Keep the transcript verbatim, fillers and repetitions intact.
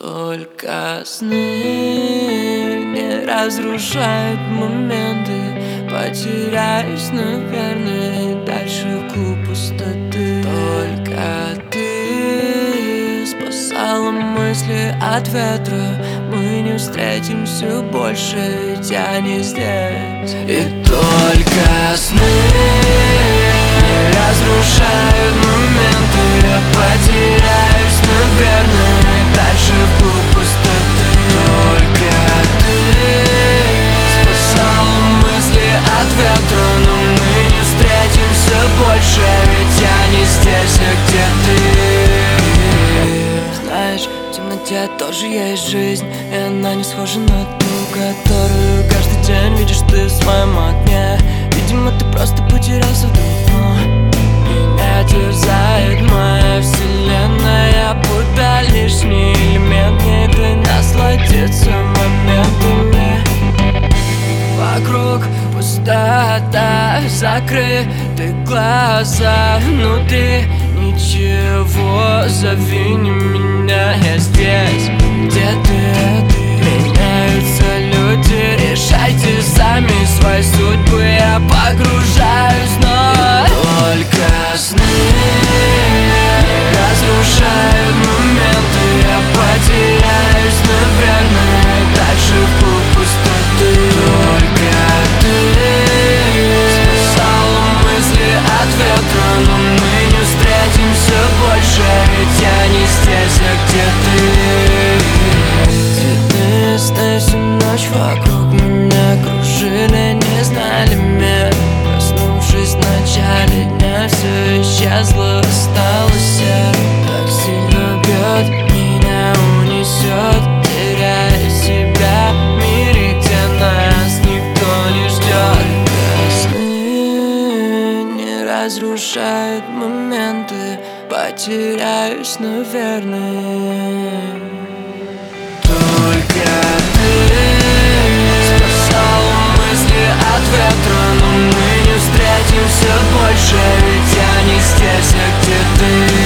Только сны не разрушают моменты. Потеряюсь, наверное, дальше в клуб пустоты. Только ты спасала мысли от ветра. Мы не встретимся больше, ведь я не здесь. И только сны не разрушают моменты. Я потеряюсь, наверное, дальше в клуб пустоты. Только ты спасала мысли от ветра. Но мы не встретимся больше, ведь я не здесь, а где ты. Знаешь, в темноте тоже есть жизнь, и она не схожа на ту, которую каждый день видишь ты в своем окне. Видимо, ты просто потерялся давно. Меня терзает моя вселенная, будто лишний элемент. Не дай насладиться моментами. Вокруг пустота, закрыты глаза. Внутри ничего, зови не меня. Я здесь, где ты, ты. Меняются люди, решайте сами свои судьбы. Я погружаюсь, но только сны разрушают моменты. Я потеряюсь, наверное, дальше в клуб пустоты. Только ты спасала мысли от ветра. Но мы не встретимся больше, ведь я не здесь, а где ты. Цветные сны всю ночь вокруг меня кружили, не знали мер. Проснувшись в начале дня, все исчезло, осталось серо. Так сильно бьет, меня унесет, теряя себя в мире, где нас никто не ждет. Сны не разрушают моменты. Потеряюсь, наверное. Только ты спасала мысли от ветра. Но мы не встретимся больше, ведь я не здесь, а где ты.